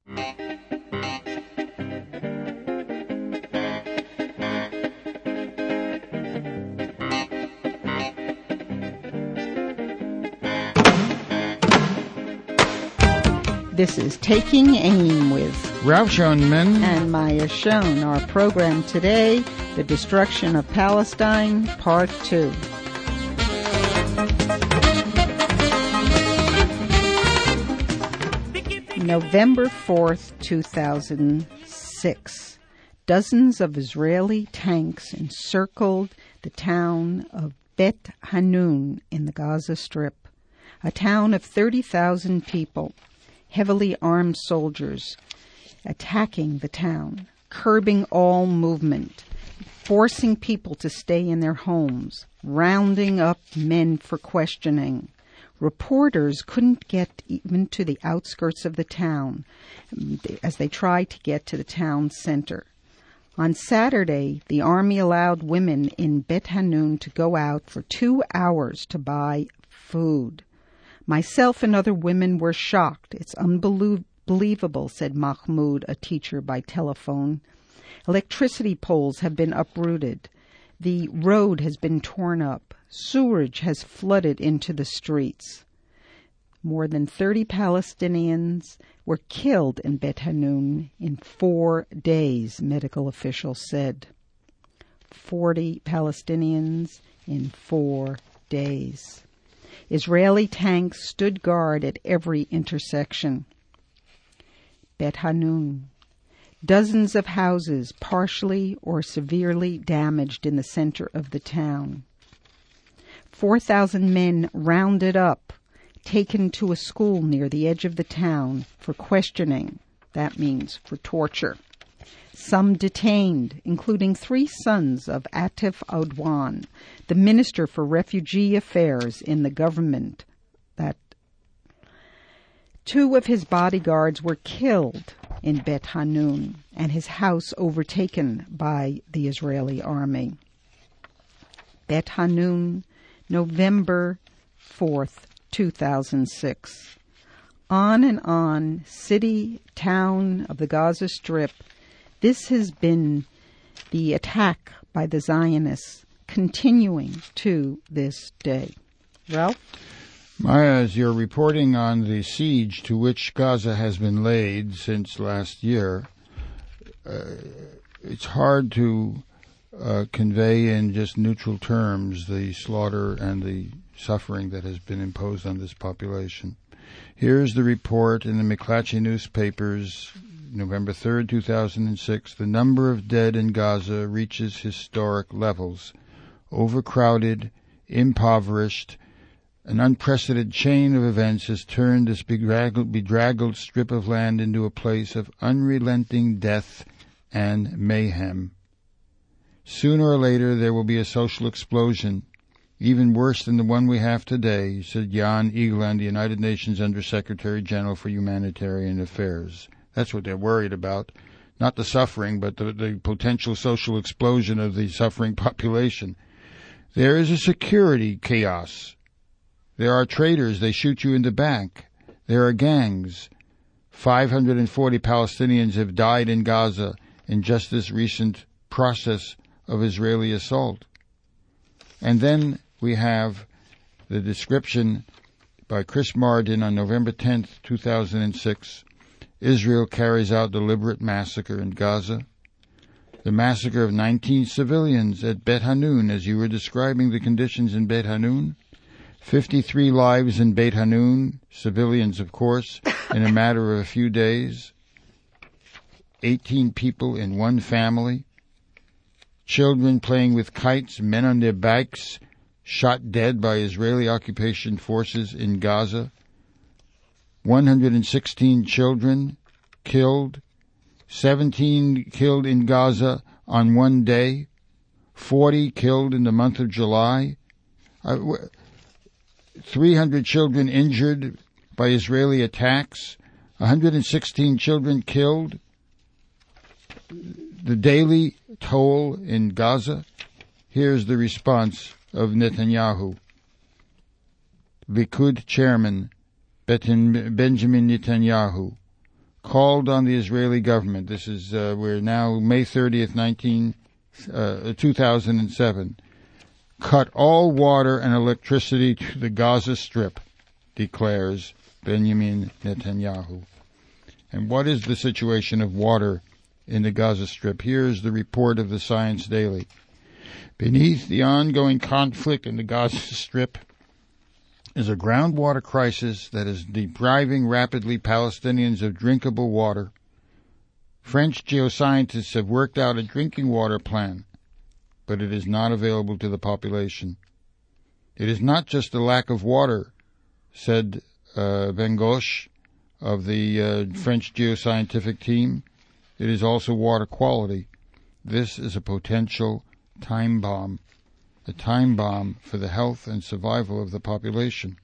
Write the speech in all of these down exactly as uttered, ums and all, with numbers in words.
This is Taking Aim with Ralph Schoenman and Maya Schoen. Our program today, The Destruction of Palestine, Part two. November fourth, two thousand six. Dozens of Israeli tanks encircled the town of Bet Hanun in the Gaza Strip, a town of thirty thousand people. Heavily armed soldiers attacking the town, curbing all movement, forcing people to stay in their homes, rounding up men for questioning. Reporters couldn't get even to the outskirts of the town as they tried to get to the town center. On Saturday, the army allowed women in Bet Hanun to go out for two hours to buy food. Myself and other women were shocked. It's unbelievable, said Mahmoud, a teacher, by telephone. Electricity poles have been uprooted. The road has been torn up. Sewage has flooded into the streets. More than thirty Palestinians were killed in Bet Hanun in four days, medical officials said. Forty Palestinians in four days. Israeli tanks stood guard at every intersection. Bet Hanun. Dozens of houses partially or severely damaged in the center of the town. Four thousand men rounded up, taken to a school near the edge of the town for questioning. That means for torture. Some detained, including three sons of Atif Audwan, the Minister for Refugee Affairs in the government. That two of his bodyguards were killed in Bet Hanun and his house overtaken by the Israeli army. Bet Hanun, November fourth, two thousand six. On and on, city, town of the Gaza Strip. This has been the attack by the Zionists continuing to this day. Ralph? Maya, as you're reporting on the siege to which Gaza has been laid since last year, uh, it's hard to uh, convey in just neutral terms the slaughter and the suffering that has been imposed on this population. Here's the report in the McClatchy newspapers, November third, two thousand six. The number of dead in Gaza reaches historic levels. Overcrowded, impoverished, an unprecedented chain of events has turned this bedraggled, bedraggled strip of land into a place of unrelenting death and mayhem. Sooner or later there will be a social explosion, even worse than the one we have today, said Jan Egeland, the United Nations Undersecretary General for Humanitarian Affairs. That's what they're worried about. Not the suffering, but the, the potential social explosion of the suffering population. There is a security chaos. There are traitors. They shoot you in the back. There are gangs. five hundred forty Palestinians have died in Gaza in just this recent process of Israeli assault. And then we have the description by Chris Martin on November tenth, two thousand six. Israel carries out deliberate massacre in Gaza. The massacre of nineteen civilians at Bet Hanun, as you were describing the conditions in Bet Hanun. fifty-three lives in Bet Hanun, civilians of course, in a matter of a few days. eighteen people in one family. Children playing with kites, men on their bikes, shot dead by Israeli occupation forces in Gaza. one hundred sixteen children killed, seventeen killed in Gaza on one day, forty killed in the month of July, uh, three hundred children injured by Israeli attacks, one hundred sixteen children killed. The daily toll in Gaza. Here's the response of Netanyahu. Likud chairman Benjamin Netanyahu called on the Israeli government. This is, uh, we're now May thirtieth, nineteen, uh, two thousand seven. Cut all water and electricity to the Gaza Strip, declares Benjamin Netanyahu. And what is the situation of water in the Gaza Strip? Here's the report of the Science Daily. Beneath the ongoing conflict in the Gaza Strip is a groundwater crisis that is depriving rapidly Palestinians of drinkable water. French geoscientists have worked out a drinking water plan, but it is not available to the population. It is not just a lack of water, said uh, Van Gogh of the uh, French geoscientific team. It is also water quality. This is a potential time bomb, a time bomb for the health and survival of the population.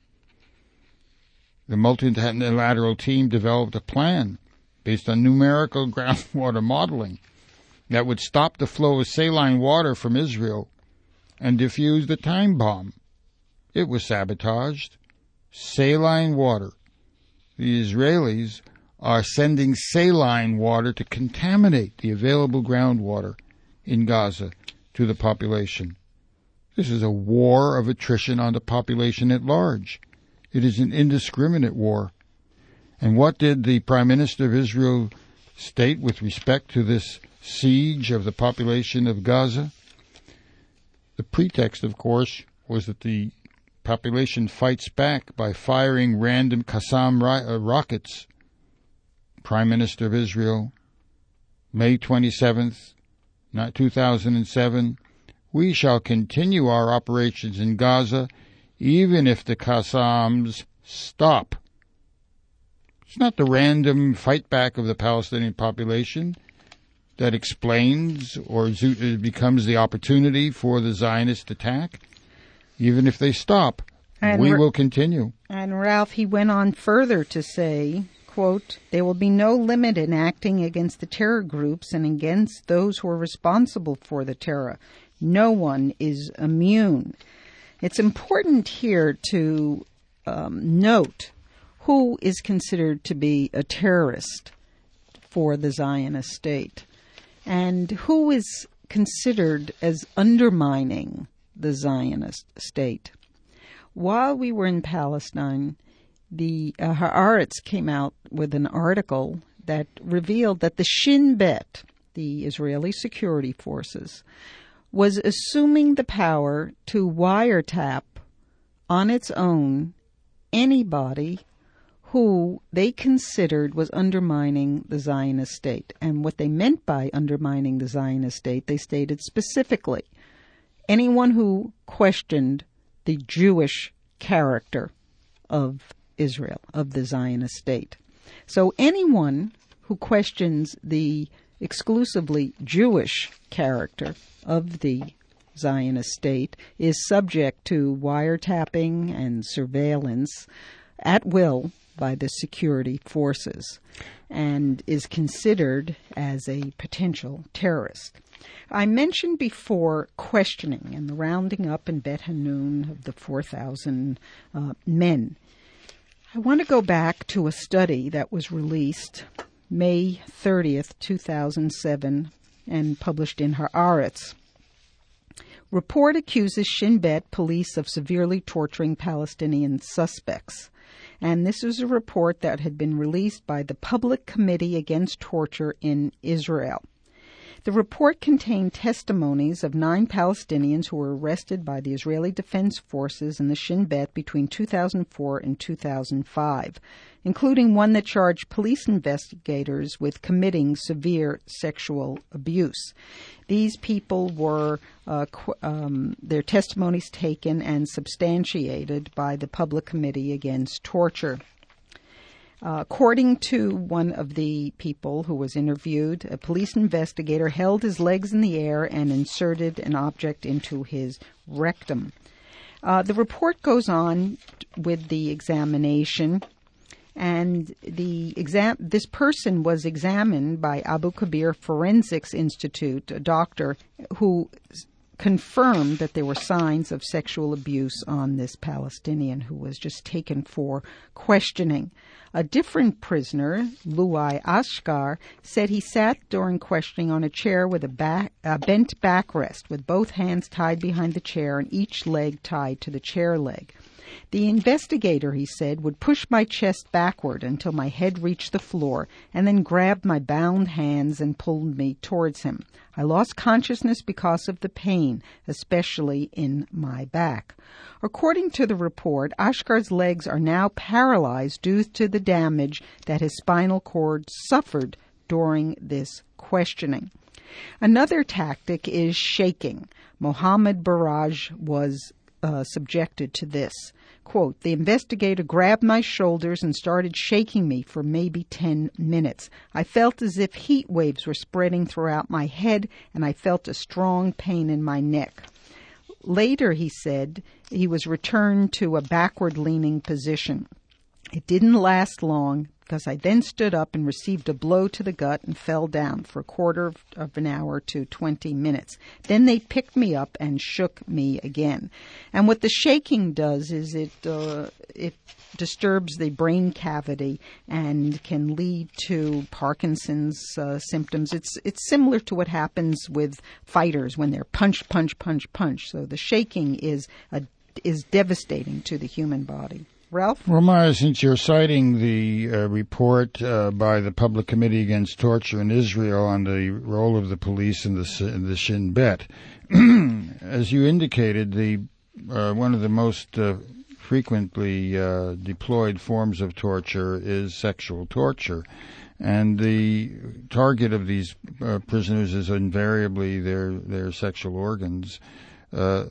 The multilateral team developed a plan based on numerical groundwater modeling that would stop the flow of saline water from Israel and defuse the time bomb. It was sabotaged. Saline water. The Israelis are sending saline water to contaminate the available groundwater in Gaza to the population. This is a war of attrition on the population at large. It is an indiscriminate war. And what did the Prime Minister of Israel state with respect to this siege of the population of Gaza? The pretext, of course, was that the population fights back by firing random Qassam ro- uh, rockets. Prime Minister of Israel, May twenty-seventh, two thousand seven, we shall continue our operations in Gaza even if the Qassams stop. It's not the random fight back of the Palestinian population that explains or becomes the opportunity for the Zionist attack. Even if they stop, and we will continue. And Ralph, he went on further to say, quote, there will be no limit in acting against the terror groups and against those who are responsible for the terror. No one is immune. It's important here to um, note who is considered to be a terrorist for the Zionist state and who is considered as undermining the Zionist state. While we were in Palestine, the uh, Haaretz came out with an article that revealed that the Shin Bet, the Israeli security forces, was assuming the power to wiretap on its own anybody who they considered was undermining the Zionist state. And what they meant by undermining the Zionist state, they stated specifically, anyone who questioned the Jewish character of Israel, of the Zionist state. So anyone who questions the exclusively Jewish character of the Zionist state is subject to wiretapping and surveillance at will by the security forces and is considered as a potential terrorist. I mentioned before questioning and the rounding up in Bet Hanun of the four thousand uh, men. I want to go back to a study that was released May thirtieth, two thousand seven, and published in Haaretz. Report accuses Shin Bet police of severely torturing Palestinian suspects. And this is a report that had been released by the Public Committee Against Torture in Israel. The report contained testimonies of nine Palestinians who were arrested by the Israeli Defense Forces and the Shin Bet between two thousand four and two thousand five, including one that charged police investigators with committing severe sexual abuse. These people were, uh, qu- um, their testimonies taken and substantiated by the Public Committee Against Torture. Uh, according to one of the people who was interviewed, a police investigator held his legs in the air and inserted an object into his rectum. Uh, the report goes on with the examination, and the exam- this person was examined by Abu Kabir Forensics Institute, a doctor who confirmed that there were signs of sexual abuse on this Palestinian who was just taken for questioning. A different prisoner, Luai Ashkar, said he sat during questioning on a chair with a, back, a bent backrest with both hands tied behind the chair and each leg tied to the chair leg. The investigator, he said, would push my chest backward until my head reached the floor and then grabbed my bound hands and pulled me towards him. I lost consciousness because of the pain, especially in my back. According to the report, Ashkar's legs are now paralyzed due to the damage that his spinal cord suffered during this questioning. Another tactic is shaking. Mohammed Baraj was uh, subjected to this. Quote, the investigator grabbed my shoulders and started shaking me for maybe ten minutes. I felt as if heat waves were spreading throughout my head, and I felt a strong pain in my neck. Later, he said, he was returned to a backward-leaning position. It didn't last long because I then stood up and received a blow to the gut and fell down for a quarter of, of an hour to twenty minutes. Then they picked me up and shook me again. And what the shaking does is it uh, it disturbs the brain cavity and can lead to Parkinson's uh, symptoms. It's it's similar to what happens with fighters when they're punch, punch, punch, punch. So the shaking is a, is devastating to the human body. Ralph? Well, Maya, since you're citing the uh, report uh, by the Public Committee Against Torture in Israel on the role of the police in the, in the Shin Bet, as you indicated, the uh, one of the most uh, frequently uh, deployed forms of torture is sexual torture. And the target of these uh, prisoners is invariably their, their sexual organs. Uh,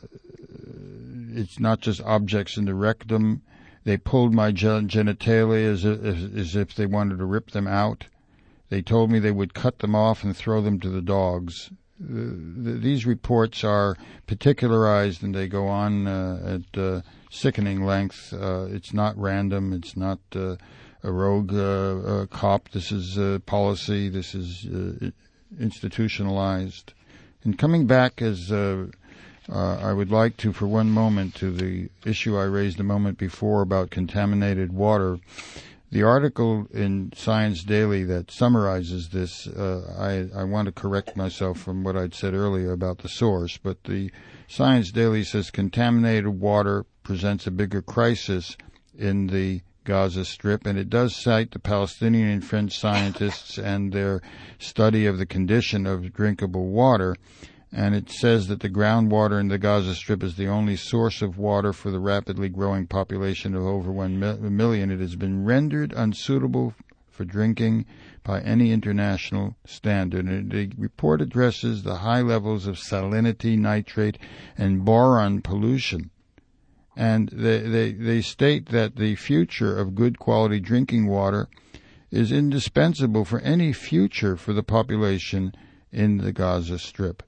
it's not just objects in the rectum. They pulled my genitalia as if, as if they wanted to rip them out. They told me they would cut them off and throw them to the dogs. Uh, these reports are particularized and they go on uh, at uh, sickening length. Uh, it's not random. It's not uh, a rogue uh, uh, cop. This is uh, policy. This is uh, institutionalized. And coming back as... Uh, Uh, I would like to, for one moment, to the issue I raised a moment before about contaminated water. The article in Science Daily that summarizes this, uh, I, I want to correct myself from what I'd said earlier about the source, but the Science Daily says contaminated water presents a bigger crisis in the Gaza Strip, and it does cite the Palestinian and French scientists and their study of the condition of drinkable water. And it says that the groundwater in the Gaza Strip is the only source of water for the rapidly growing population of over one million. It has been rendered unsuitable for drinking by any international standard. And the report addresses the high levels of salinity, nitrate, and boron pollution. And they, they, they state that the future of good quality drinking water is indispensable for any future for the population in the Gaza Strip.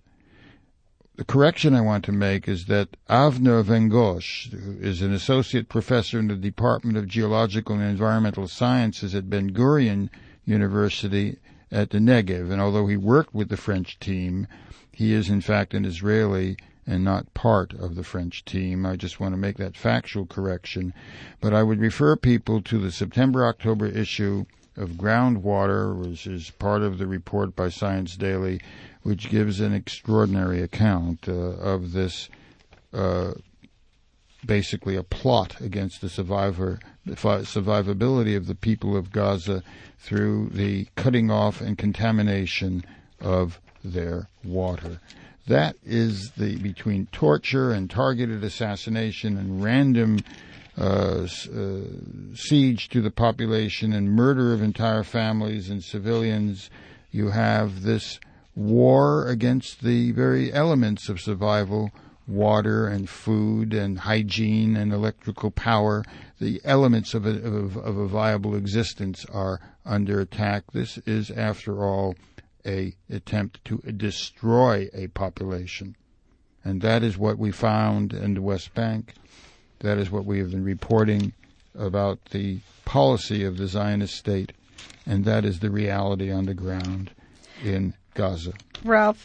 The correction I want to make is that Avner Vengosh, who is an associate professor in the Department of Geological and Environmental Sciences at Ben Gurion University at the Negev, and although he worked with the French team, he is in fact an Israeli and not part of the French team. I just want to make that factual correction. But I would refer people to the September-October issue of Groundwater, which is part of the report by Science Daily, which gives an extraordinary account uh, of this, uh, basically a plot against the survivor, the survivability of the people of Gaza through the cutting off and contamination of their water. That is the between torture and targeted assassination and random uh, uh, siege to the population and murder of entire families and civilians. You have this war against the very elements of survival, water and food and hygiene and electrical power. The elements of a, of, of a viable existence are under attack. This is, after all, a attempt to destroy a population. And that is what we found in the West Bank. That is what we have been reporting about the policy of the Zionist state. And that is the reality on the ground in Gaza. Ralph,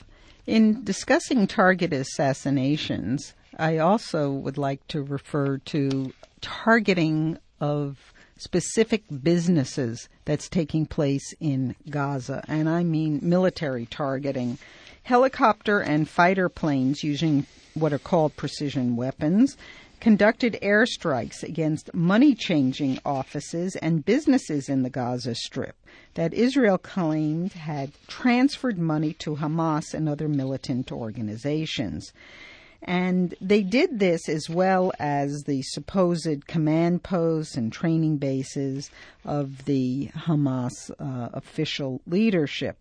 In discussing target assassinations, I also would like to refer to targeting of specific businesses that's taking place in Gaza, and I mean military targeting. Helicopter and fighter planes using what are called precision weapons conducted airstrikes against money-changing offices and businesses in the Gaza Strip that Israel claimed had transferred money to Hamas and other militant organizations. And they did this as well as the supposed command posts and training bases of the Hamas uh, official leadership.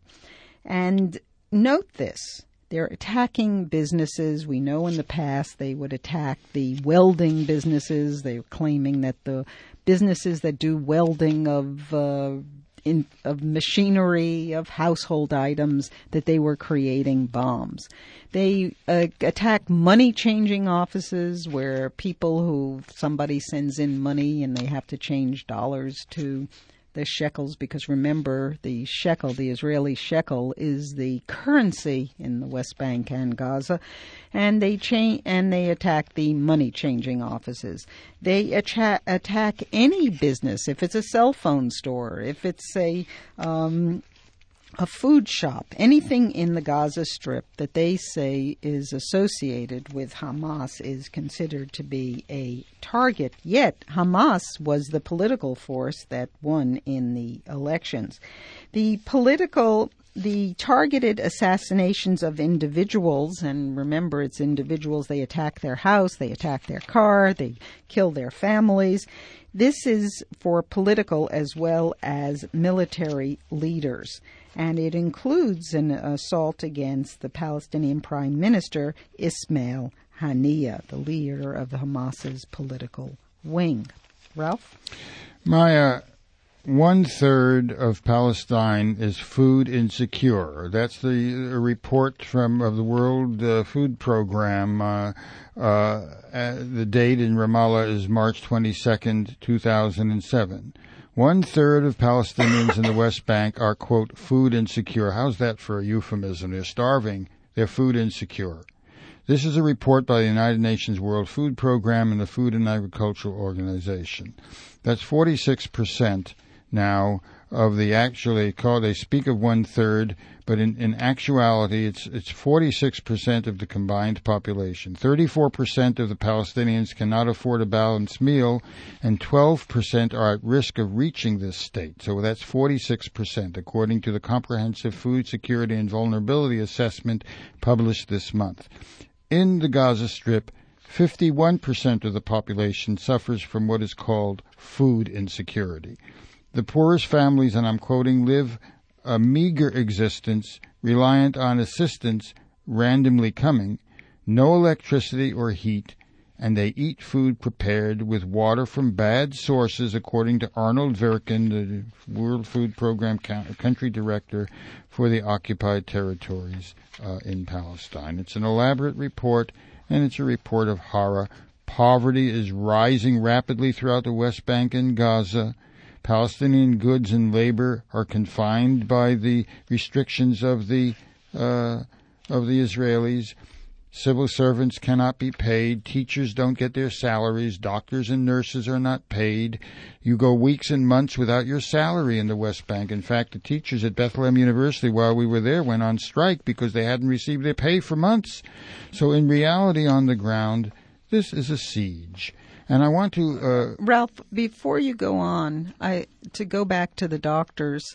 And note this. They're attacking businesses. We know in the past they would attack the welding businesses. They were claiming that the businesses that do welding of uh, in, of machinery, of household items, that they were creating bombs. They uh, attack money-changing offices where people who somebody sends in money and they have to change dollars to the shekels, because remember, the shekel, the Israeli shekel, is the currency in the West Bank and Gaza, and they cha- and they attack the money-changing offices. They acha- attack any business, if it's a cell phone store, if it's a um, a food shop, anything in the Gaza Strip that they say is associated with Hamas is considered to be a target. Yet Hamas was the political force that won in the elections. The political, the targeted assassinations of individuals, and remember it's individuals, they attack their house, they attack their car, they kill their families. This is for political as well as military leaders. And it includes an assault against the Palestinian Prime Minister, Ismail Haniyeh, the leader of the Hamas's political wing. Ralph? Maya, one-third of Palestine is food insecure. That's the report from of the World uh, Food Program. Uh, uh, the date in Ramallah is March twenty-second, two thousand seven. One-third of Palestinians in the West Bank are, quote, food insecure. How's that for a euphemism? They're starving. They're food insecure. This is a report by the United Nations World Food Program and the Food and Agricultural Organization. That's forty-six percent now of the actually call. They speak of one-third, but in, in actuality, it's it's forty-six percent of the combined population. thirty-four percent of the Palestinians cannot afford a balanced meal, and twelve percent are at risk of reaching this state. So that's forty-six percent, according to the Comprehensive Food Security and Vulnerability Assessment published this month. In the Gaza Strip, fifty-one percent of the population suffers from what is called food insecurity. The poorest families, and I'm quoting, live a meager existence reliant on assistance randomly coming, no electricity or heat, and they eat food prepared with water from bad sources, according to Arnold Verkin, the World Food Program country director for the occupied territories uh, in Palestine. It's an elaborate report, and it's a report of horror. Poverty is rising rapidly throughout the West Bank and Gaza. Palestinian goods and labor are confined by the restrictions of the uh, of the Israelis. Civil servants cannot be paid. Teachers don't get their salaries. Doctors and nurses are not paid. You go weeks and months without your salary in the West Bank. In fact, the teachers at Bethlehem University, while we were there, went on strike because they hadn't received their pay for months. So in reality, on the ground, this is a siege. And I want to... Uh, Ralph, before you go on, I to go back to the doctors,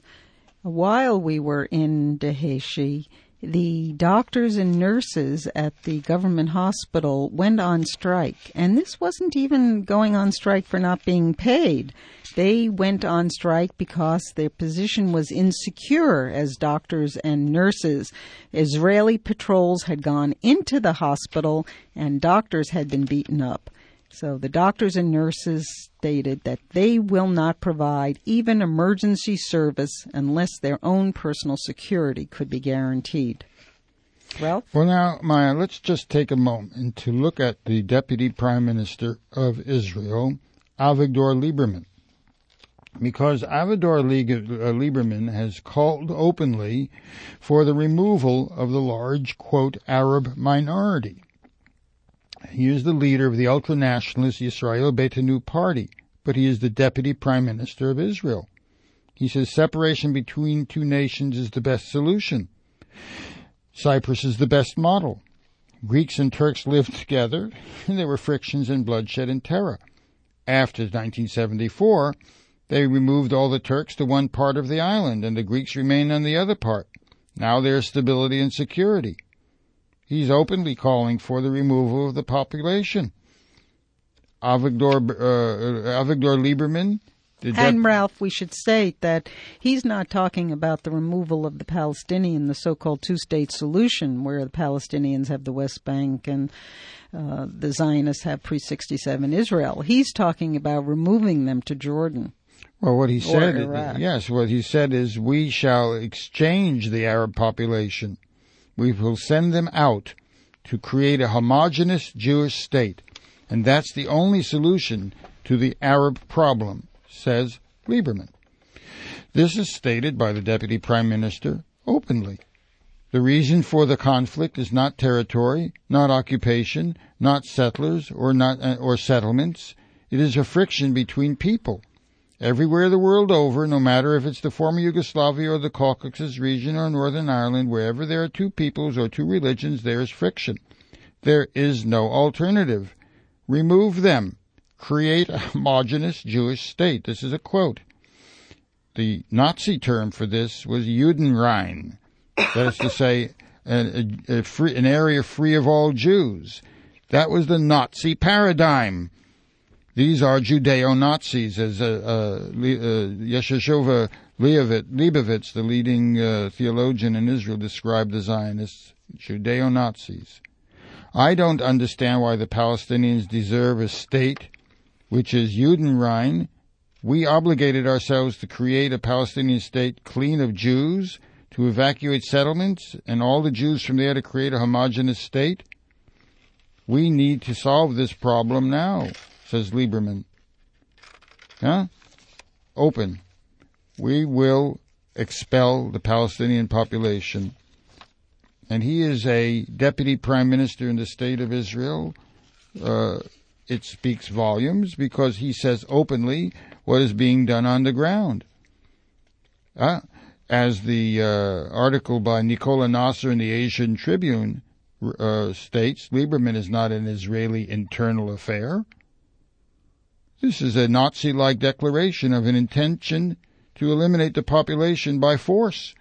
while we were in Daheshi, the doctors and nurses at the government hospital went on strike. And this wasn't even going on strike for not being paid. They went on strike because their position was insecure as doctors and nurses. Israeli patrols had gone into the hospital and doctors had been beaten up. So the doctors and nurses stated that they will not provide even emergency service unless their own personal security could be guaranteed. Ralph? Well, now, Maya, let's just take a moment to look at the Deputy Prime Minister of Israel, Avigdor Lieberman. because Avigdor Lieberman has called openly for the removal of the large, quote, Arab minority. He is the leader of the ultra-nationalist Yisrael Beitenu party, but he is the deputy prime minister of Israel. He says separation between two nations is the best solution. Cyprus is the best model. Greeks and Turks lived together, and there were frictions and bloodshed and terror. After nineteen seventy-four, they removed all the Turks to one part of the island, and the Greeks remained on the other part. Now there is stability and security. He's openly calling for the removal of the population. Avigdor, uh, Avigdor Lieberman... And, Ralph, we should state that he's not talking about the removal of the Palestinian, the so-called two-state solution, where the Palestinians have the West Bank and uh, the Zionists have pre sixty-seven Israel. He's talking about removing them to Jordan. Well, what he said, yes, what he said is, we shall exchange the Arab population. We will send them out to create a homogeneous Jewish state. And that's the only solution to the Arab problem, says Lieberman. This is stated by the Deputy Prime Minister openly. The reason for the conflict is not territory, not occupation, not settlers or not uh, or settlements. It is a friction between people. Everywhere the world over, no matter if it's the former Yugoslavia or the Caucasus region or Northern Ireland, wherever there are two peoples or two religions, there is friction. There is no alternative. Remove them. Create a homogeneous Jewish state. This is a quote. The Nazi term for this was Judenrein. That is to say, a, a, a free, an area free of all Jews. That was the Nazi paradigm. These are Judeo-Nazis, as uh, uh, Yeshua Leibovitz, the leading uh, theologian in Israel, described the Zionists, Judeo-Nazis. I don't understand why the Palestinians deserve a state which is Judenrein. We obligated ourselves to create a Palestinian state clean of Jews, to evacuate settlements, and all the Jews from there to create a homogeneous state. We need to solve this problem now, says Lieberman. Huh? Open. We will expel the Palestinian population. And he is a deputy prime minister in the state of Israel. Uh, it speaks volumes because he says openly what is being done on the ground. Uh, as the uh, article by Nicola Nasser in the Asian Tribune uh, states, Lieberman is not an Israeli internal affair. This is a Nazi-like declaration of an intention to eliminate the population by force.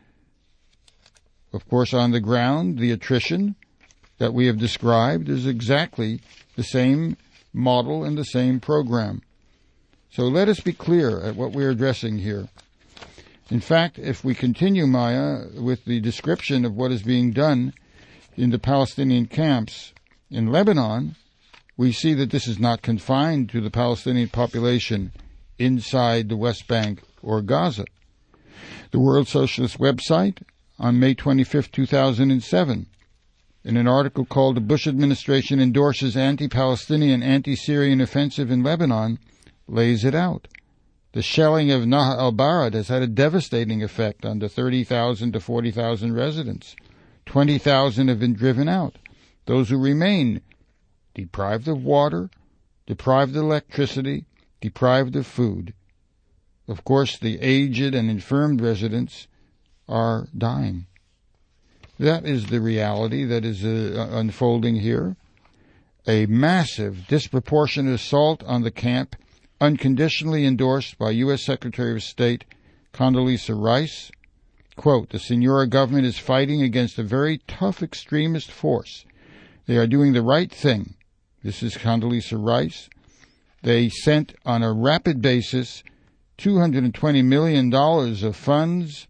Of course, on the ground, the attrition that we have described is exactly the same model and the same program. So let us be clear at what we're addressing here. In fact, if we continue, Maya, with the description of what is being done in the Palestinian camps in Lebanon, we see that this is not confined to the Palestinian population inside the West Bank or Gaza. The World Socialist website, on May twenty-fifth, two thousand seven, in an article called "The Bush Administration Endorses Anti-Palestinian, Anti-Syrian Offensive in Lebanon," lays it out. The shelling of Nahal al-Bared has had a devastating effect on the thirty thousand to forty thousand residents. twenty thousand have been driven out. Those who remain, deprived of water, deprived of electricity, deprived of food. Of course, the aged and infirmed residents are dying. That is the reality that is uh, unfolding here. A massive, disproportionate assault on the camp, unconditionally endorsed by U S Secretary of State Condoleezza Rice. Quote, "The Senora government is fighting against a very tough extremist force. They are doing the right thing." This is Condoleezza Rice. They sent on a rapid basis two hundred twenty million dollars of funds,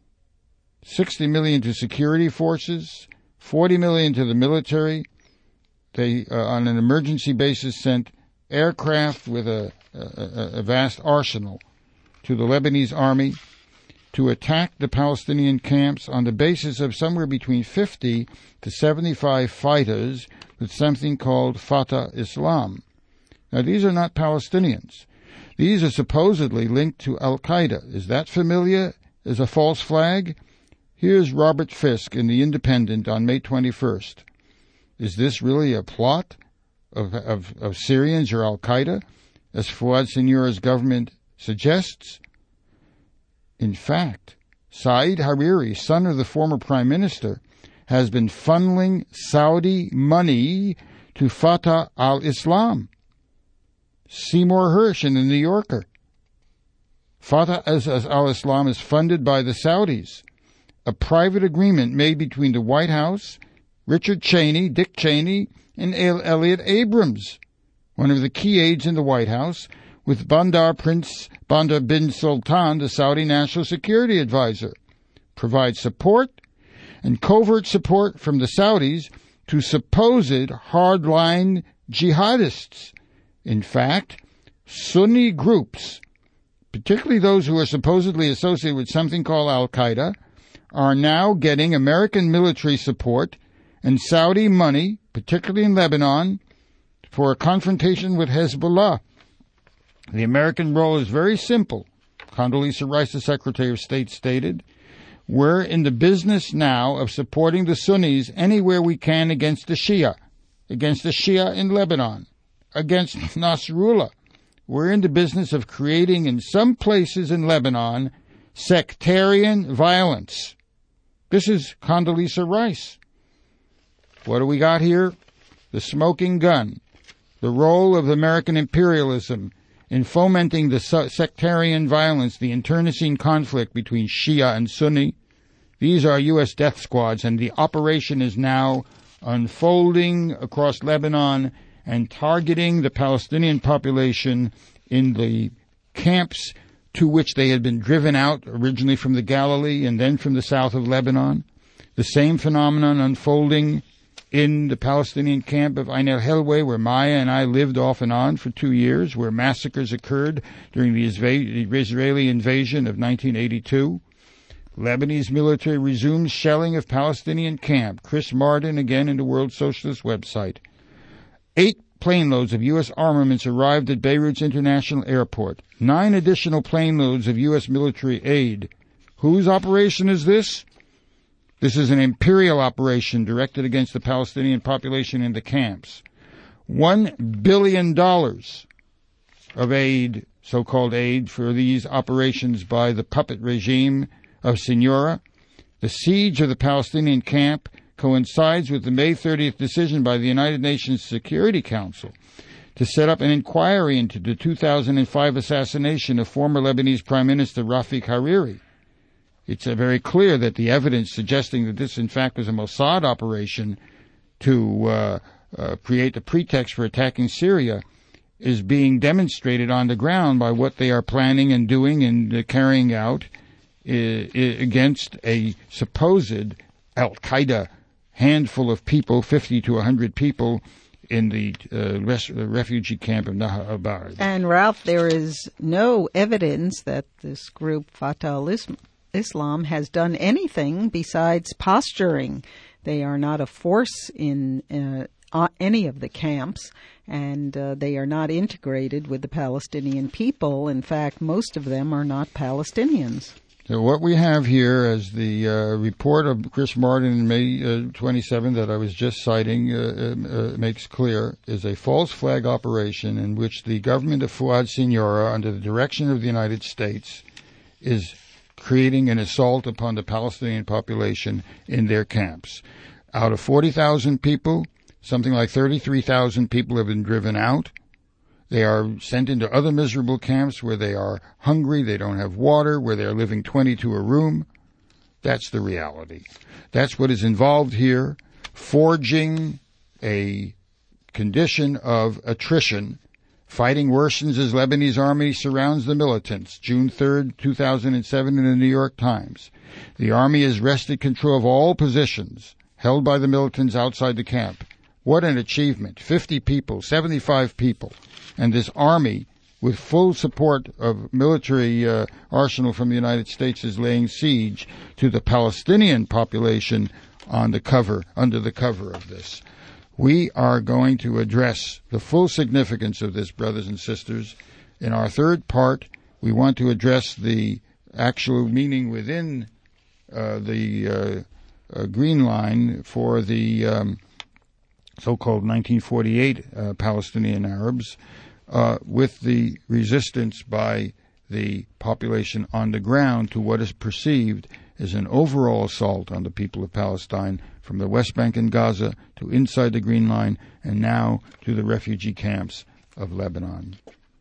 sixty million dollars to security forces, forty million dollars to the military. They, uh, on an emergency basis, sent aircraft with a, a, a vast arsenal to the Lebanese army to attack the Palestinian camps on the basis of somewhere between fifty to seventy-five fighters with something called Fatah Islam. Now, these are not Palestinians. These are supposedly linked to Al-Qaeda. Is that familiar as a false flag? Here's Robert Fisk in The Independent on May twenty-first. Is this really a plot of, of, of Syrians or Al-Qaeda, as Fuad Sinura's government suggests? In fact, Saeed Hariri, son of the former prime minister, has been funneling Saudi money to Fatah al-Islam. Seymour Hersh in The New Yorker. Fatah al-Islam is funded by the Saudis. A private agreement made between the White House, Richard Cheney, Dick Cheney, and Elliot Abrams, one of the key aides in the White House, with Bandar Prince Bandar bin Sultan, the Saudi National Security Advisor, provides support and covert support from the Saudis to supposed hardline jihadists. In fact, Sunni groups, particularly those who are supposedly associated with something called Al-Qaeda, are now getting American military support and Saudi money, particularly in Lebanon, for a confrontation with Hezbollah. The American role is very simple. Condoleezza Rice, the Secretary of State, stated, "We're in the business now of supporting the Sunnis anywhere we can against the Shia, against the Shia in Lebanon, against Nasrullah. We're in the business of creating in some places in Lebanon sectarian violence." This is Condoleezza Rice. What do we got here? The smoking gun. The role of American imperialism in fomenting the sectarian violence, the internecine conflict between Shia and Sunni. These are U S death squads, and the operation is now unfolding across Lebanon and targeting the Palestinian population in the camps to which they had been driven out, originally from the Galilee and then from the south of Lebanon. The same phenomenon unfolding in the Palestinian camp of Ain el-Helwa, where Maya and I lived off and on for two years, where massacres occurred during the Israeli invasion of nineteen eighty-two. Lebanese military resumes shelling of Palestinian camp. Chris Martin, again in the World Socialist website. Eight plane loads of U S armaments arrived at Beirut's international airport. Nine additional plane loads of U S military aid. Whose operation is this? This is an imperial operation directed against the Palestinian population in the camps. One billion dollars of aid, so-called aid, for these operations by the puppet regime of Sinura. The siege of the Palestinian camp coincides with the May thirtieth decision by the United Nations Security Council to set up an inquiry into the two thousand five assassination of former Lebanese Prime Minister Rafik Hariri. It's uh, very clear that the evidence suggesting that this, in fact, was a Mossad operation to uh, uh, create the pretext for attacking Syria is being demonstrated on the ground by what they are planning and doing and uh, carrying out uh, against a supposed Al-Qaeda handful of people, fifty to one hundred people, in the uh, res- refugee camp of Nahar al-Bared. And, Ralph, there is no evidence that this group, Fatah al-Islam, Islam has done anything besides posturing. They are not a force in uh, any of the camps, and uh, they are not integrated with the Palestinian people. In fact, most of them are not Palestinians. So what we have here as the uh, report of Chris Martin in May uh, twenty-seventh that I was just citing uh, uh, makes clear is a false flag operation in which the government of Fuad Sinura, under the direction of the United States, is creating an assault upon the Palestinian population in their camps. Out of forty thousand people, something like thirty-three thousand people have been driven out. They are sent into other miserable camps where they are hungry, they don't have water, where they are living twenty to a room. That's the reality. That's what is involved here, forging a condition of attrition. Fighting worsens as Lebanese army surrounds the militants. June third, two thousand seven in the New York Times. The army has wrested control of all positions held by the militants outside the camp. What an achievement. fifty people, seventy-five people. And this army, with full support of military uh, arsenal from the United States, is laying siege to the Palestinian population on the cover, under the cover of this. We are going to address the full significance of this, brothers and sisters, In our third part, we want to address the actual meaning within uh, the uh, uh, Green Line for the um, so-called nineteen forty-eight uh, Palestinian Arabs, uh, with the resistance by the population on the ground to what is perceived as an overall assault on the people of Palestine, from the West Bank and Gaza to inside the Green Line, and now to the refugee camps of Lebanon.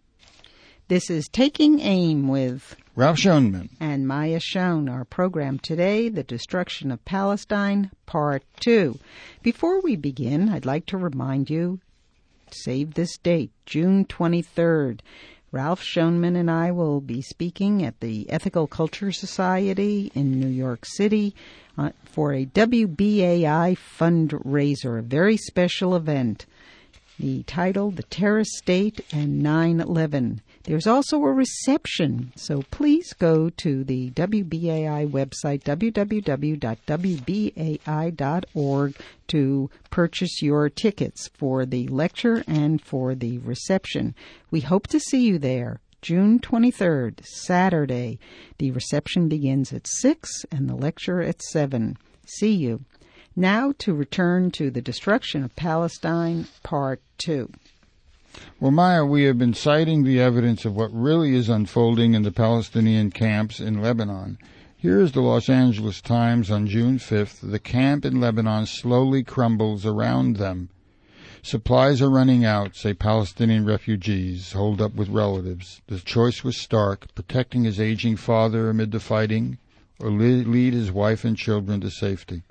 This is Taking Aim with Ralph Schoenman and Maya Schoen. Our program today, The Destruction of Palestine, Part two. Before we begin, I'd like to remind you, save this date, June twenty-third. Ralph Schoenman and I will be speaking at the Ethical Culture Society in New York City uh, for a W B A I fundraiser, a very special event. The title, The Terrorist State and nine eleven. There's also a reception, so please go to the W B A I website, w w w dot w b a i dot org, to purchase your tickets for the lecture and for the reception. We hope to see you there, June twenty-third, Saturday. The reception begins at six and the lecture at seven. See you. Now to return to The Destruction of Palestine, Part two. Well, Maya, we have been citing the evidence of what really is unfolding in the Palestinian camps in Lebanon. Here is the Los Angeles Times on June fifth. The camp in Lebanon slowly crumbles around them. Supplies are running out, say Palestinian refugees holed up with relatives. The choice was stark, protecting his aging father amid the fighting, or lead his wife and children to safety.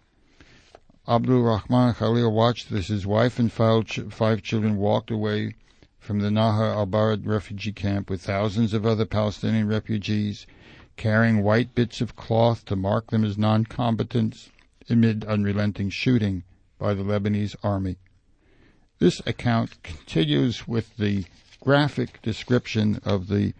Abdul Rahman Khalil watched as his wife and five children walked away from the Nahar al-Bared refugee camp with thousands of other Palestinian refugees, carrying white bits of cloth to mark them as non-combatants amid unrelenting shooting by the Lebanese army. This account continues with the graphic description of the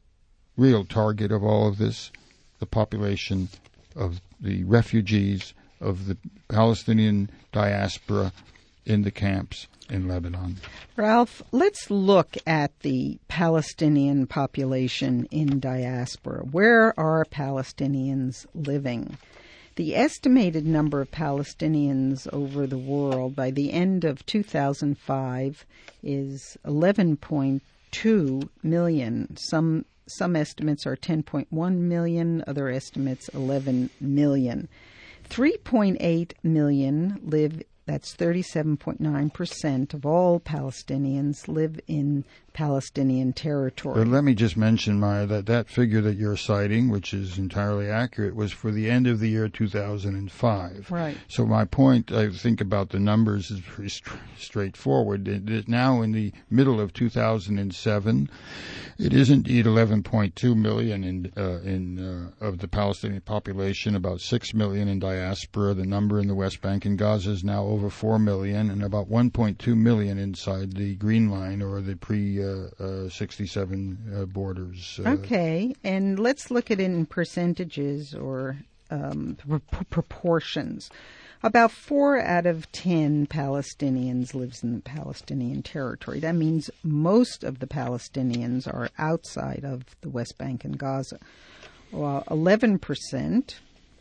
real target of all of this, the population of the refugees of the Palestinian diaspora in the camps in Lebanon. Ralph, let's look at the Palestinian population in diaspora. Where are Palestinians living? The estimated number of Palestinians over the world by the end of two thousand five is eleven point two million. Some some estimates are ten point one million, other estimates eleven million. three point eight million live, that's thirty-seven point nine percent of all Palestinians live in Palestinian territory. But let me just mention, Maya, that that figure that you're citing, which is entirely accurate, was for the end of the year two thousand five. Right. So my point, I think, about the numbers is pretty st- straightforward. It is now in the middle of two thousand seven. It is indeed eleven point two million in uh, in uh, of the Palestinian population, about six million in diaspora. The number in the West Bank and Gaza is now over four million, and about one point two million inside the Green Line or the pre uh, uh, sixty-seven uh, borders. Uh, okay, and let's look at it in percentages or um, pr- proportions. About four out of ten Palestinians lives in the Palestinian territory. That means most of the Palestinians are outside of the West Bank and Gaza. Well, eleven percent,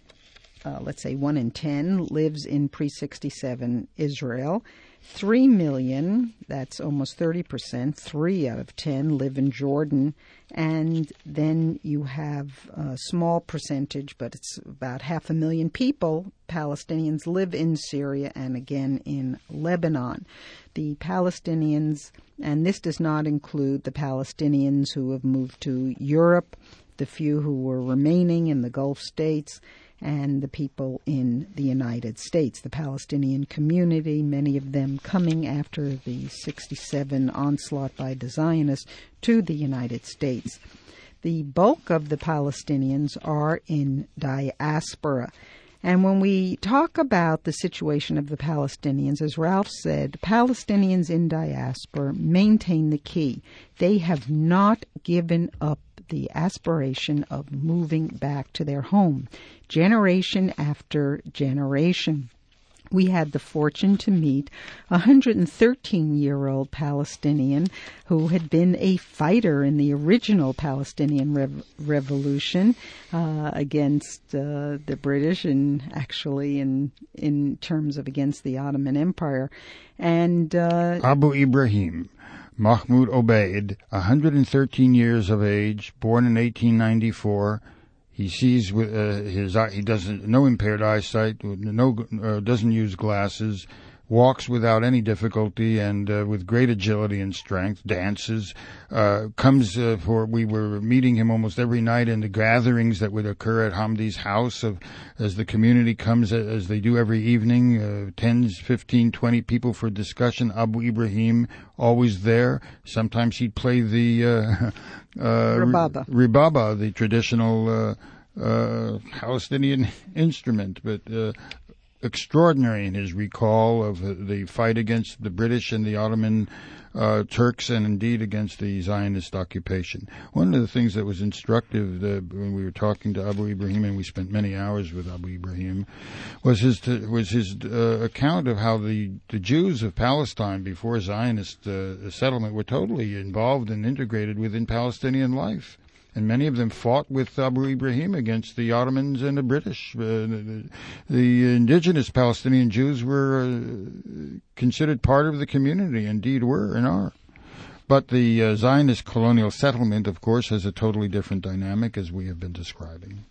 uh, let's say one in ten, lives in pre sixty-seven Israel. Three million, that's almost thirty percent, three out of ten live in Jordan. And then you have a small percentage, but it's about half a million people, Palestinians, live in Syria and again in Lebanon. The Palestinians, and this does not include the Palestinians who have moved to Europe, the few who were remaining in the Gulf states, and the people in the United States, the Palestinian community, many of them coming after the sixty-seven onslaught by the Zionists to the United States. The bulk of the Palestinians are in diaspora. And when we talk about the situation of the Palestinians, as Ralph said, Palestinians in diaspora maintain the key. They have not given up the aspiration of moving back to their home, generation after generation. we had the fortune to meet a one hundred thirteen-year-old Palestinian who had been a fighter in the original Palestinian Rev- Revolution uh, against uh, the British, and actually in in terms of against the Ottoman Empire. And uh, Abu Ibrahim Mahmoud Obeid, one hundred thirteen years of age, born in eighteen ninety-four. He sees with uh, his eye. He doesn't no impaired eyesight. No, uh, doesn't use glasses. Walks without any difficulty and uh, with great agility and strength. Dances. Uh, comes uh, for. We were meeting him almost every night in the gatherings that would occur at Hamdi's house. Of as the community comes as they do every evening, uh, tens, fifteen, twenty people for discussion. Abu Ibrahim always there. Sometimes he'd play the. Uh, Uh, Ribaba. Ribaba, the traditional uh, uh, Palestinian instrument, but uh, extraordinary in his recall of uh, the fight against the British and the Ottoman uh, Turks, and indeed against the Zionist occupation. One of the things that was instructive uh, when we were talking to Abu Ibrahim, and we spent many hours with Abu Ibrahim, was his t- was his uh, account of how the, the Jews of Palestine before Zionist uh, settlement were totally involved and integrated within Palestinian life. And many of them fought with Abu Ibrahim against the Ottomans and the British. Uh, the, the indigenous Palestinian Jews were uh, considered part of the community, indeed were and are. But the uh, Zionist colonial settlement, of course, has a totally different dynamic, as we have been describing.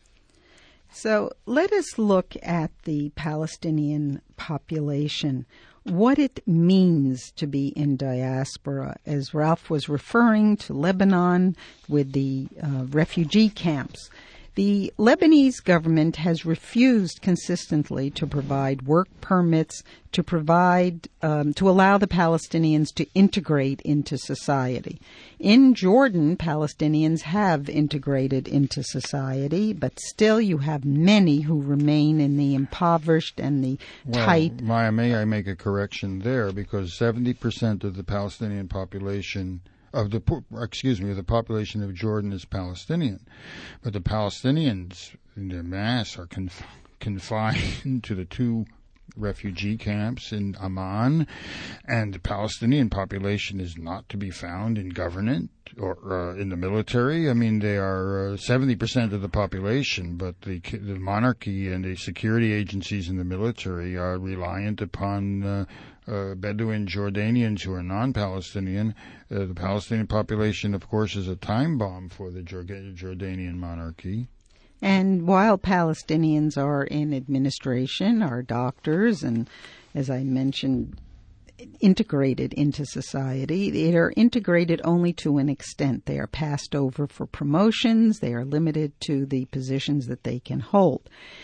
So let us look at the Palestinian population, what it means to be in diaspora. As Ralph was referring to Lebanon with the uh, refugee camps, the Lebanese government has refused consistently to provide work permits, to provide, um, to allow the Palestinians to integrate into society. In Jordan, Palestinians have integrated into society, but still you have many who remain in the impoverished and the well, tight. Maya, may I make a correction there, because seventy percent of the Palestinian population Of the excuse me, the population of Jordan is Palestinian, but the Palestinians in their mass are conf- confined to the two refugee camps in Amman, and the Palestinian population is not to be found in government or uh, in the military. I mean, they are uh, seventy percent of the population, but the the monarchy and the security agencies in the military are reliant upon Uh, Uh, Bedouin Jordanians who are non-Palestinian. Uh, the Palestinian population, of course, is a time bomb for the Jord- Jordanian monarchy. And while Palestinians are in administration, are doctors, and, as I mentioned, integrated into society, they are integrated only to an extent. They are passed over for promotions. They are limited to the positions that they can hold.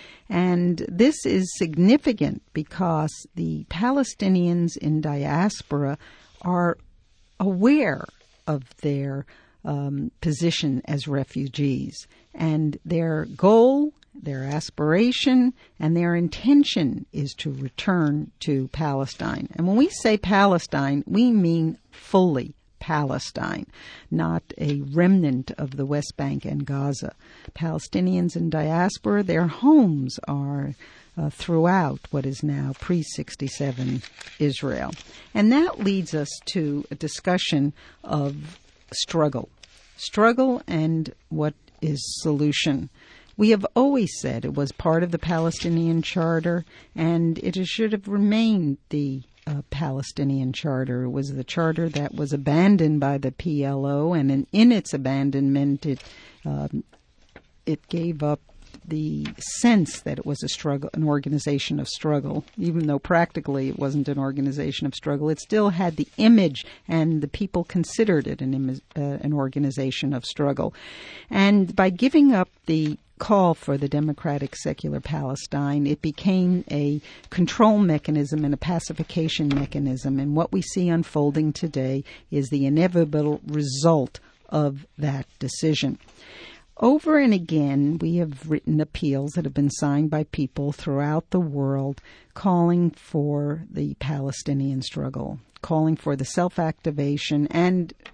And this is significant because the Palestinians in diaspora are aware of their um, position as refugees, and their goal, their aspiration, and their intention is to return to Palestine. And when we say Palestine, we mean fully Palestine, not a remnant of the West Bank and Gaza. Palestinians in diaspora, their homes are uh, throughout what is now pre sixty-seven Israel. And that leads us to a discussion of struggle. Struggle and what is solution. We have always said it was part of the Palestinian Charter, and it should have remained the Uh, Palestinian Charter. It was the charter that was abandoned by the P L O, and in, in its abandonment, it um, it gave up the sense that it was a struggle, an organization of struggle. Even though practically it wasn't an organization of struggle, it still had the image, and the people considered it an im- uh, an organization of struggle. And by giving up the call for the democratic secular Palestine, it became a control mechanism and a pacification mechanism. And what we see unfolding today is the inevitable result of that decision. Over and again, we have written appeals that have been signed by people throughout the world calling for the Palestinian struggle, calling for the self-activation and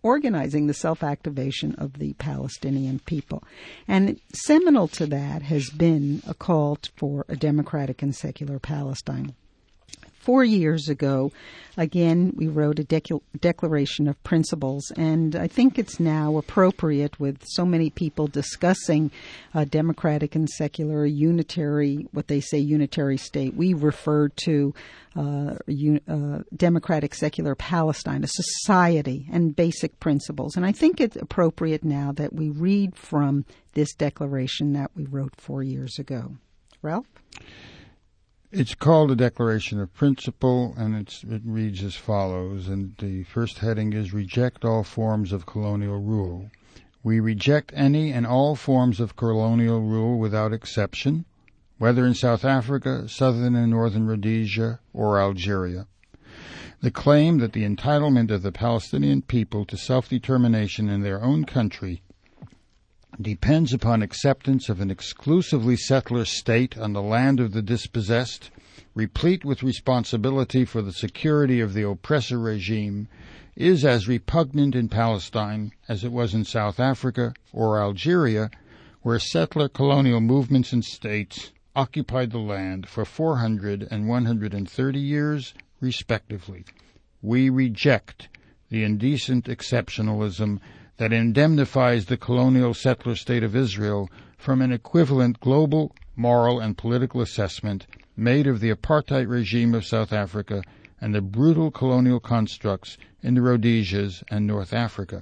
organizing the self-activation of the Palestinian people. And seminal to that has been a call for a democratic and secular Palestine. Four years ago, again, we wrote a dec- declaration of principles, and I think it's now appropriate with so many people discussing a democratic and secular unitary, what they say unitary state. We refer to uh, un- uh, democratic secular Palestine, a society, and basic principles. And I think it's appropriate now that we read from this declaration that we wrote four years ago. Ralph? It's called a Declaration of Principle, and it's, it reads as follows, and the first heading is Reject All Forms of Colonial Rule. We reject any and all forms of colonial rule without exception, whether in South Africa, southern and northern Rhodesia, or Algeria. The claim that the entitlement of the Palestinian people to self-determination in their own country depends upon acceptance of an exclusively settler state on the land of the dispossessed, replete with responsibility for the security of the oppressor regime, is as repugnant in Palestine as it was in South Africa or Algeria, where settler colonial movements and states occupied the land for four hundred and one hundred thirty years, respectively. We reject the indecent exceptionalism that indemnifies the colonial settler state of Israel from an equivalent global moral and political assessment made of the apartheid regime of South Africa and the brutal colonial constructs in the Rhodesias and North Africa.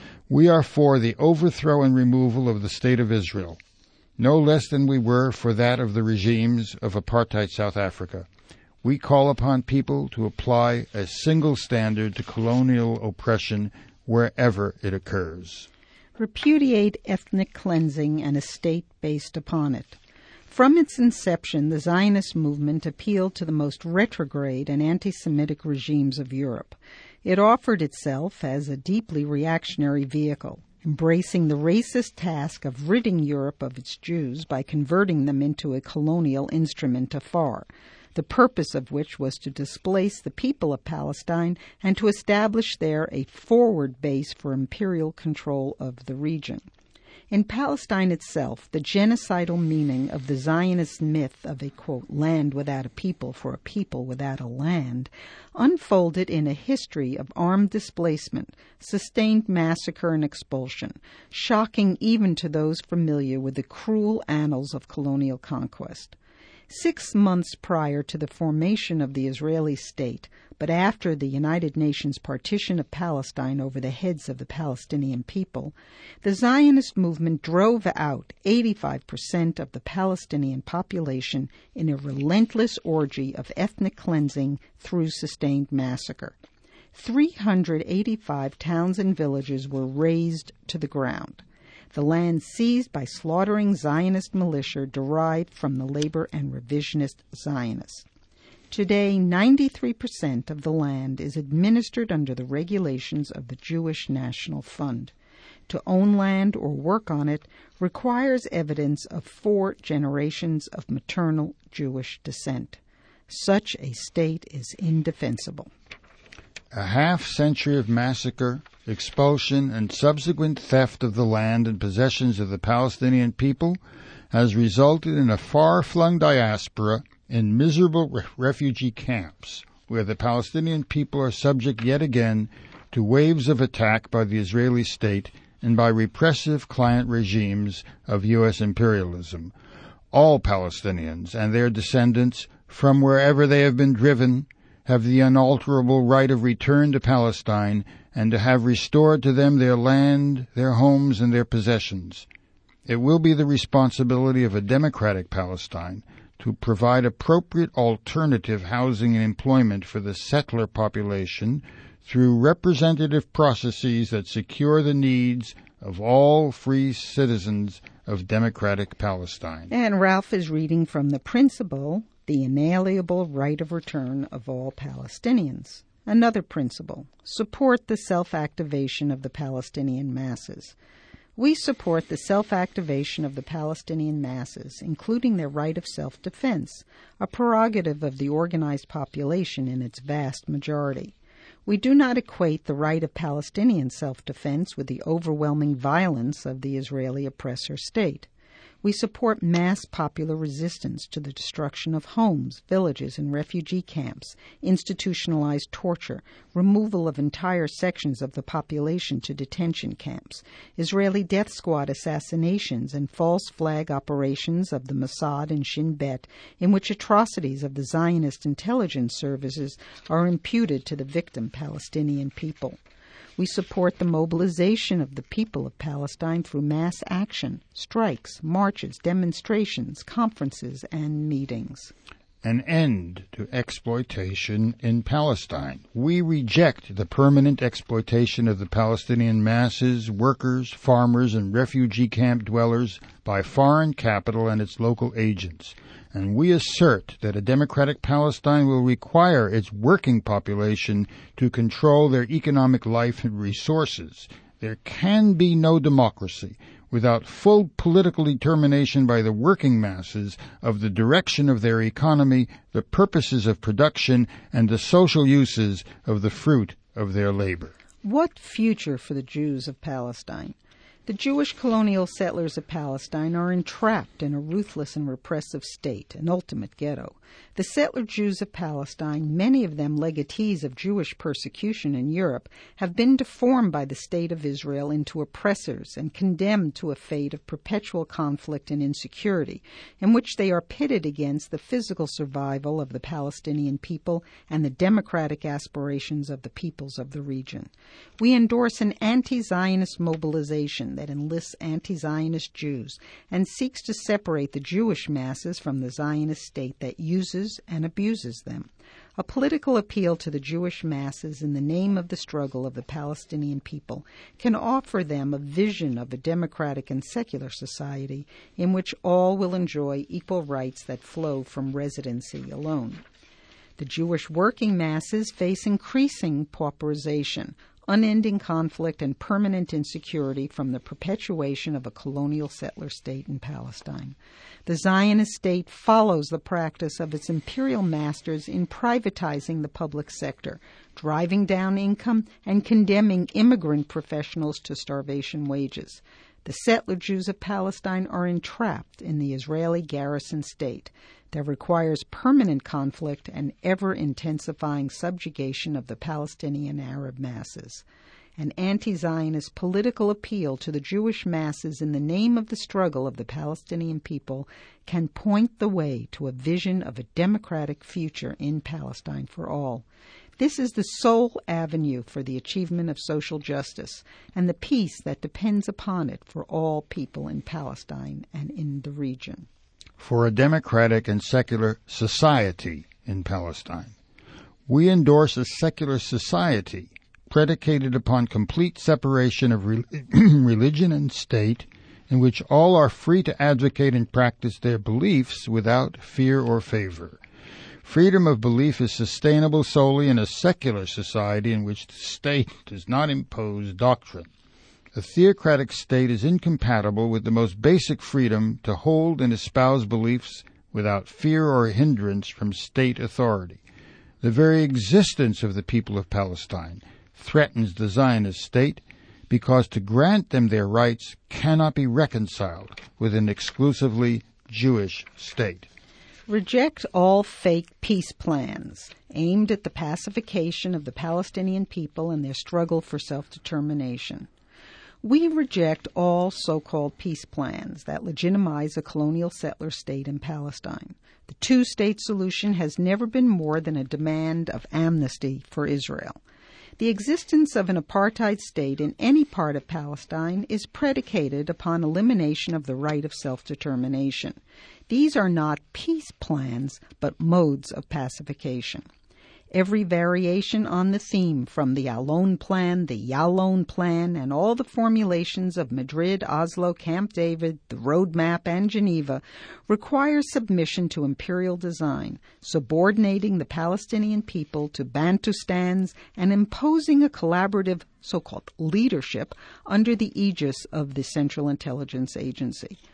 We are for the overthrow and removal of the State of Israel, no less than we were for that of the regimes of apartheid South Africa. We call upon people to apply a single standard to colonial oppression wherever it occurs. Repudiate ethnic cleansing and a state based upon it. From its inception, the Zionist movement appealed to the most retrograde and anti-Semitic regimes of Europe. It offered itself as a deeply reactionary vehicle, embracing the racist task of ridding Europe of its Jews by converting them into a colonial instrument afar, the purpose of which was to displace the people of Palestine and to establish there a forward base for imperial control of the region. In Palestine itself, the genocidal meaning of the Zionist myth of a, quote, land without a people for a people without a land unfolded in a history of armed displacement, sustained massacre and expulsion, shocking even to those familiar with the cruel annals of colonial conquest. Six months prior to the formation of the Israeli state, but after the United Nations partition of Palestine over the heads of the Palestinian people, the Zionist movement drove out eighty-five percent of the Palestinian population in a relentless orgy of ethnic cleansing through sustained massacre. three hundred eighty-five towns and villages were razed to the ground. The land seized by slaughtering Zionist militia derived from the labor and revisionist Zionists. Today, ninety-three percent of the land is administered under the regulations of the Jewish National Fund. To own land or work on it requires evidence of four generations of maternal Jewish descent. Such a state is indefensible. A half-century of massacre, expulsion, and subsequent theft of the land and possessions of the Palestinian people has resulted in a far-flung diaspora in miserable re- refugee camps, where the Palestinian people are subject yet again to waves of attack by the Israeli state and by repressive client regimes of U S imperialism. All Palestinians and their descendants, from wherever they have been driven, have the unalterable right of return to Palestine and to have restored to them their land, their homes, and their possessions. It will be the responsibility of a democratic Palestine to provide appropriate alternative housing and employment for the settler population through representative processes that secure the needs of all free citizens of democratic Palestine. And Ralph is reading from the principle, the inalienable right of return of all Palestinians. Another principle, support the self-activation of the Palestinian masses. We support the self-activation of the Palestinian masses, including their right of self-defense, a prerogative of the organized population in its vast majority. We do not equate the right of Palestinian self-defense with the overwhelming violence of the Israeli oppressor state. We support mass popular resistance to the destruction of homes, villages, and refugee camps, institutionalized torture, removal of entire sections of the population to detention camps, Israeli death squad assassinations, and false flag operations of the Mossad and Shin Bet, in which atrocities of the Zionist intelligence services are imputed to the victim Palestinian people. We support the mobilization of the people of Palestine through mass action, strikes, marches, demonstrations, conferences, and meetings. An end to exploitation in Palestine. We reject the permanent exploitation of the Palestinian masses, workers, farmers, and refugee camp dwellers by foreign capital and its local agents. And we assert that a democratic Palestine will require its working population to control their economic life and resources. There can be no democracy without full political determination by the working masses of the direction of their economy, the purposes of production, and the social uses of the fruit of their labor. What future for the Jews of Palestine? The Jewish colonial settlers of Palestine are entrapped in a ruthless and repressive state, an ultimate ghetto. The settler Jews of Palestine, many of them legatees of Jewish persecution in Europe, have been deformed by the state of Israel into oppressors and condemned to a fate of perpetual conflict and insecurity, in which they are pitted against the physical survival of the Palestinian people and the democratic aspirations of the peoples of the region. We endorse an anti-Zionist mobilization that enlists anti-Zionist Jews and seeks to separate the Jewish masses from the Zionist state that uses and abuses them. A political appeal to the Jewish masses in the name of the struggle of the Palestinian people can offer them a vision of a democratic and secular society in which all will enjoy equal rights that flow from residency alone. The Jewish working masses face increasing pauperization, unending conflict, and permanent insecurity from the perpetuation of a colonial settler state in Palestine. The Zionist state follows the practice of its imperial masters in privatizing the public sector, driving down income, and condemning immigrant professionals to starvation wages. The settler Jews of Palestine are entrapped in the Israeli garrison state that requires permanent conflict and ever-intensifying subjugation of the Palestinian Arab masses. An anti-Zionist political appeal to the Jewish masses in the name of the struggle of the Palestinian people can point the way to a vision of a democratic future in Palestine for all. This is the sole avenue for the achievement of social justice and the peace that depends upon it for all people in Palestine and in the region. For a democratic and secular society in Palestine. We endorse a secular society predicated upon complete separation of re- religion and state, in which all are free to advocate and practice their beliefs without fear or favor. Freedom of belief is sustainable solely in a secular society in which the state does not impose doctrine. A theocratic state is incompatible with the most basic freedom to hold and espouse beliefs without fear or hindrance from state authority. The very existence of the people of Palestine threatens the Zionist state because to grant them their rights cannot be reconciled with an exclusively Jewish state. Reject all fake peace plans aimed at the pacification of the Palestinian people and their struggle for self-determination. We reject all so-called peace plans that legitimize a colonial settler state in Palestine. The two-state solution has never been more than a demand of amnesty for Israel. The existence of an apartheid state in any part of Palestine is predicated upon elimination of the right of self-determination. These are not peace plans, but modes of pacification. Every variation on the theme, from the Allon Plan, the Yalon Plan, and all the formulations of Madrid, Oslo, Camp David, the Roadmap, and Geneva, requires submission to imperial design, subordinating the Palestinian people to Bantustans and imposing a collaborative so-called leadership under the aegis of the Central Intelligence Agency.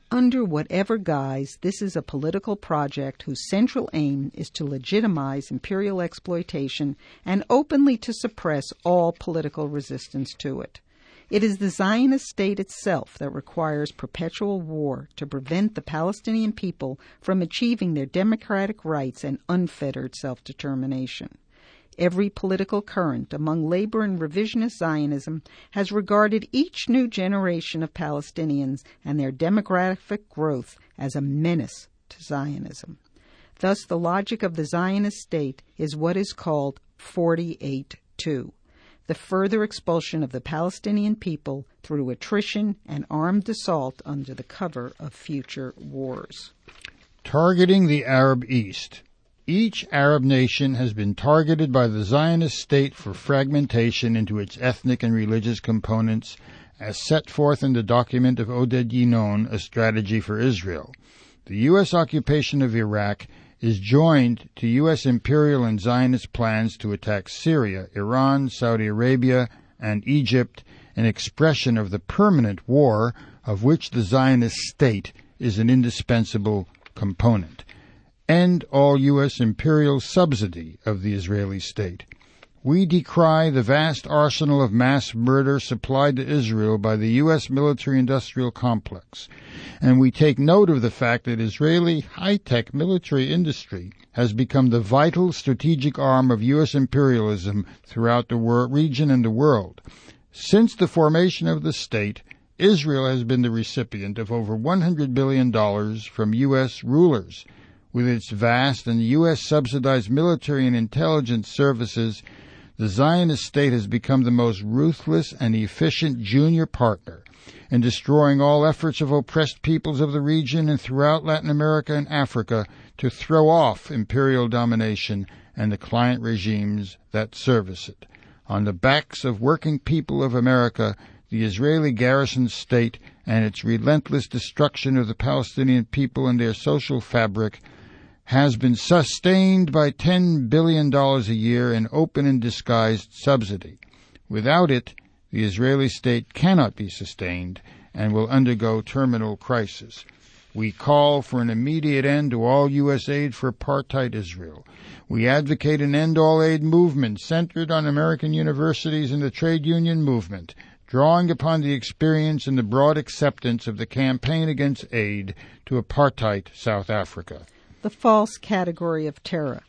Under whatever guise, this is a political project whose central aim is to legitimize imperial exploitation and openly to suppress all political resistance to it. It is the Zionist state itself that requires perpetual war to prevent the Palestinian people from achieving their democratic rights and unfettered self-determination. Every political current among labor and revisionist Zionism has regarded each new generation of Palestinians and their demographic growth as a menace to Zionism. Thus, the logic of the Zionist state is what is called forty-eight two, the further expulsion of the Palestinian people through attrition and armed assault under the cover of future wars. Targeting the Arab East. Each Arab nation has been targeted by the Zionist state for fragmentation into its ethnic and religious components, as set forth in the document of Oded Yinon, A Strategy for Israel. The U S occupation of Iraq is joined to U S imperial and Zionist plans to attack Syria, Iran, Saudi Arabia, and Egypt, an expression of the permanent war of which the Zionist state is an indispensable component. End all U S imperial subsidy of the Israeli state. We decry the vast arsenal of mass murder supplied to Israel by the U S military-industrial complex, and we take note of the fact that Israeli high-tech military industry has become the vital strategic arm of U S imperialism throughout the wor- region and the world. Since the formation of the state, Israel has been the recipient of over one hundred billion dollars from U S rulers. With its vast and U S-subsidized military and intelligence services, the Zionist state has become the most ruthless and efficient junior partner in destroying all efforts of oppressed peoples of the region and throughout Latin America and Africa to throw off imperial domination and the client regimes that service it. On the backs of working people of America, the Israeli garrison state and its relentless destruction of the Palestinian people and their social fabric has been sustained by ten billion dollars a year in open and disguised subsidy. Without it, the Israeli state cannot be sustained and will undergo terminal crisis. We call for an immediate end to all U S aid for apartheid Israel. We advocate an end-all-aid movement centered on American universities and the trade union movement, drawing upon the experience and the broad acceptance of the campaign against aid to apartheid South Africa. The false category of terror.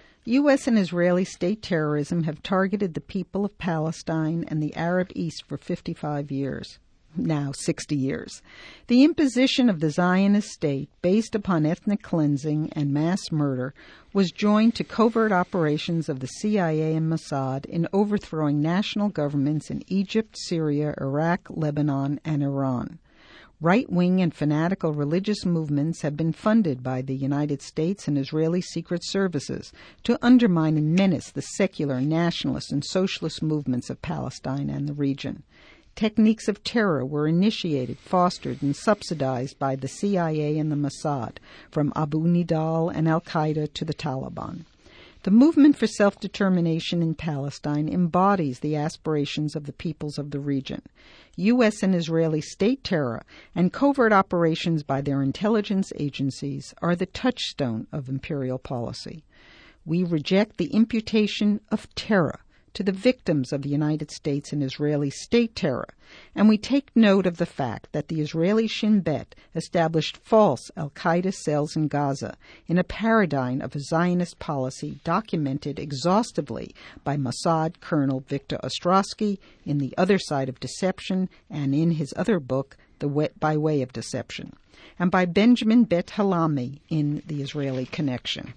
U S and Israeli state terrorism have targeted the people of Palestine and the Arab East for fifty-five years, now sixty years. The imposition of the Zionist state, based upon ethnic cleansing and mass murder, was joined to covert operations of the C I A and Mossad in overthrowing national governments in Egypt, Syria, Iraq, Lebanon, and Iran. Right-wing and fanatical religious movements have been funded by the United States and Israeli secret services to undermine and menace the secular, nationalist, and socialist movements of Palestine and the region. Techniques of terror were initiated, fostered, and subsidized by the C I A and the Mossad, from Abu Nidal and al-Qaeda to the Taliban. The movement for self-determination in Palestine embodies the aspirations of the peoples of the region. U S and Israeli state terror and covert operations by their intelligence agencies are the touchstone of imperial policy. We reject the imputation of terror to the victims of the United States and Israeli state terror, and we take note of the fact that the Israeli Shin Bet established false al-Qaeda cells in Gaza in a paradigm of a Zionist policy documented exhaustively by Mossad Colonel Victor Ostrowski in The Other Side of Deception and in his other book, The Way, By Way of Deception, and by Benjamin Bet Halami in The Israeli Connection.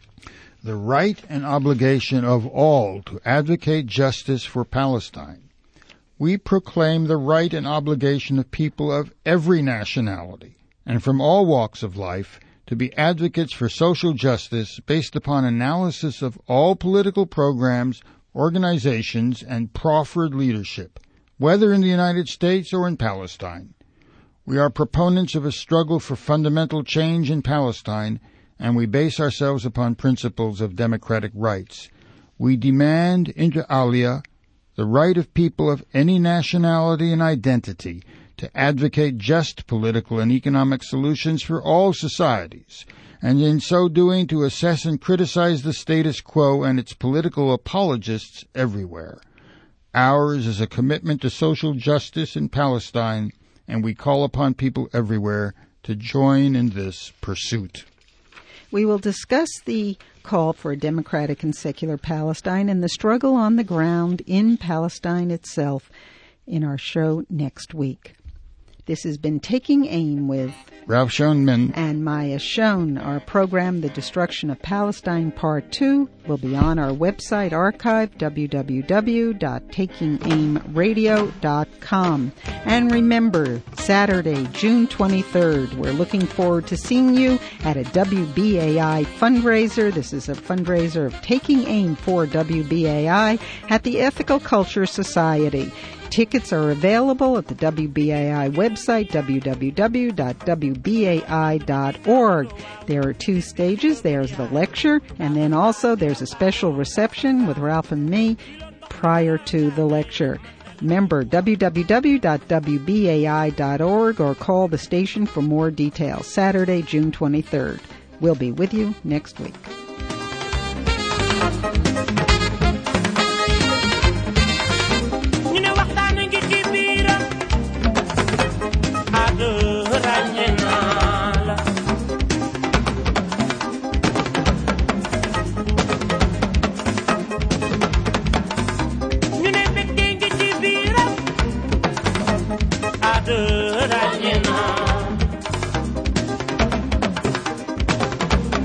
The right and obligation of all to advocate justice for Palestine. We proclaim the right and obligation of people of every nationality and from all walks of life to be advocates for social justice based upon analysis of all political programs, organizations, and proffered leadership, whether in the United States or in Palestine. We are proponents of a struggle for fundamental change in Palestine, and we base ourselves upon principles of democratic rights. We demand, inter alia, the right of people of any nationality and identity to advocate just political and economic solutions for all societies, and in so doing to assess and criticize the status quo and its political apologists everywhere. Ours is a commitment to social justice in Palestine, and we call upon people everywhere to join in this pursuit. We will discuss the call for a democratic and secular Palestine and the struggle on the ground in Palestine itself in our show next week. This has been Taking Aim with Ralph Schoenman and Maya Schoen. Our program, The Destruction of Palestine Part two, will be on our website archive, w w w dot taking aim radio dot com. And remember, Saturday, June twenty-third, we're looking forward to seeing you at a W B A I fundraiser. This is a fundraiser of Taking Aim for W B A I at the Ethical Culture Society. Tickets are available at the W B A I website, w w w dot w b a i dot org. There are two stages. There's the lecture, and then also there's a special reception with Ralph and me prior to the lecture. Remember, w w w dot w b a i dot org or call the station for more details. Saturday, June twenty-third. We'll be with you next week.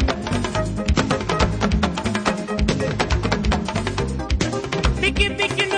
Picky, picky.